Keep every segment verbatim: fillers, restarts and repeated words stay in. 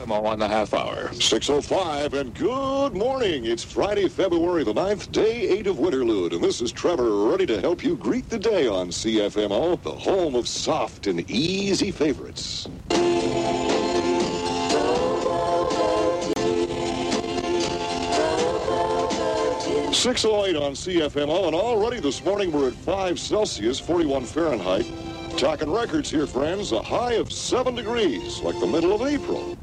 On the half hour. six oh five, and good morning. It's Friday, February the ninth, day eight of Winterlude, and this is Trevor, ready to help you greet the day on C F M O, the home of soft and easy favorites. six oh eight on C F M O, and already this morning we're at five Celsius, forty-one Fahrenheit. Talking records here, friends. A high of seven degrees, like the middle of April.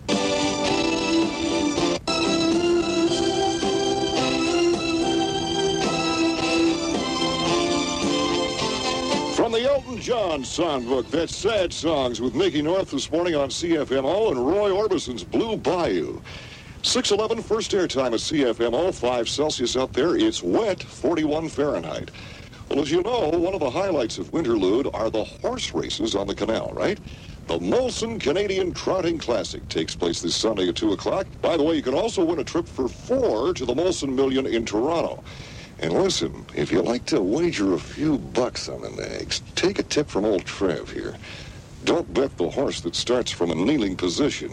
From the Elton John songbook, that's Sad Songs with Mickey North this morning on C F M O and Roy Orbison's Blue Bayou. six eleven, first airtime at C F M O, five Celsius out there. It's wet, forty-one Fahrenheit. Well, as you know, one of the highlights of Winterlude are the horse races on the canal, right? The Molson Canadian Trotting Classic takes place this Sunday at two o'clock. By the way, you can also win a trip for four to the Molson Million in Toronto. And listen, if you like to wager a few bucks on the nags, take a tip from old Trev here. Don't bet the horse that starts from a kneeling position.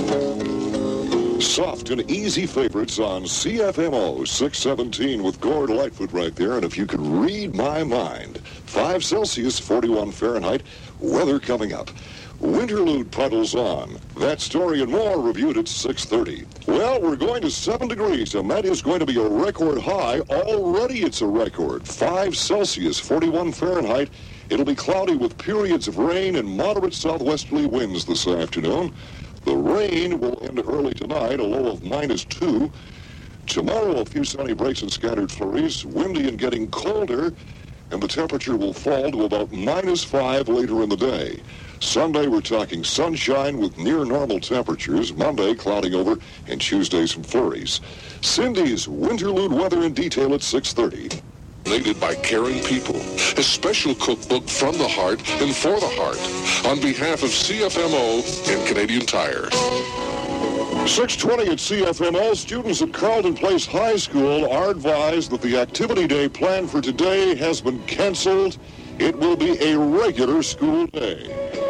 Soft and easy favorites on C F M O six seventeen with Gord Lightfoot right there. And if you could read my mind, five Celsius, forty-one Fahrenheit, weather coming up. Winterlude puddles on. That story and more reviewed at six thirty. Well, we're going to seven degrees, and that is going to be a record high. Already it's a record. five Celsius, forty-one Fahrenheit. It'll be cloudy with periods of rain and moderate southwesterly winds this afternoon. The rain will end early tonight, a low of minus two. Tomorrow, a few sunny breaks and scattered flurries, windy and getting colder, and the temperature will fall to about minus five later in the day. Sunday, we're talking sunshine with near normal temperatures. Monday, clouding over, and Tuesday, some flurries. Cindy's Winterlude weather in detail at six thirty. Donated by caring people. A special cookbook from the heart and for the heart. On behalf of C F M O and Canadian Tire. six twenty at C F M O. Students at Carleton Place High School are advised that the activity day planned for today has been canceled. It will be a regular school day.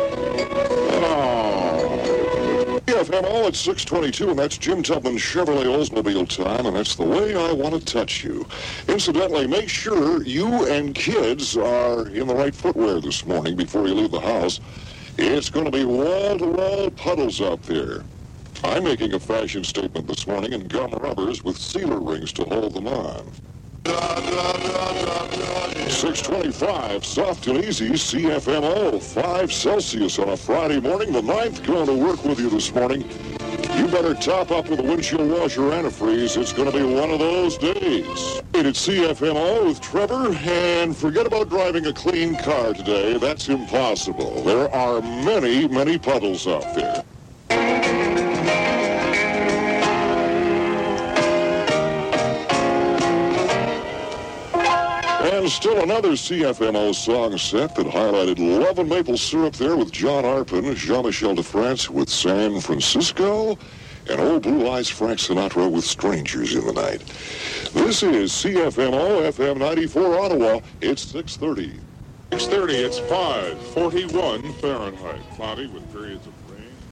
C F M O at six twenty-two, and that's Jim Tubman's Chevrolet Oldsmobile time, and that's the way I want to touch you. Incidentally, make sure you and kids are in the right footwear this morning before you leave the house. It's going to be wall-to-wall puddles out there. I'm making a fashion statement this morning in gum rubbers with sealer rings to hold them on. six twenty-five, soft and easy, C F M O, five Celsius on a Friday morning, the ninth, going to work with you this morning. You better top up with a windshield washer antifreeze. It's going to be one of those days. It's C F M O with Trevor, and forget about driving a clean car today. That's impossible. There are many, many puddles out there. And still another C F M O song set that highlighted Love and Maple Syrup there with John Arpin, Jean-Michel de France with San Francisco, and Old Blue Eyes Frank Sinatra with Strangers in the Night. This is C F M O, F M ninety-four Ottawa. It's six thirty. six thirty, it's five forty-one Fahrenheit. Cloudy with periods of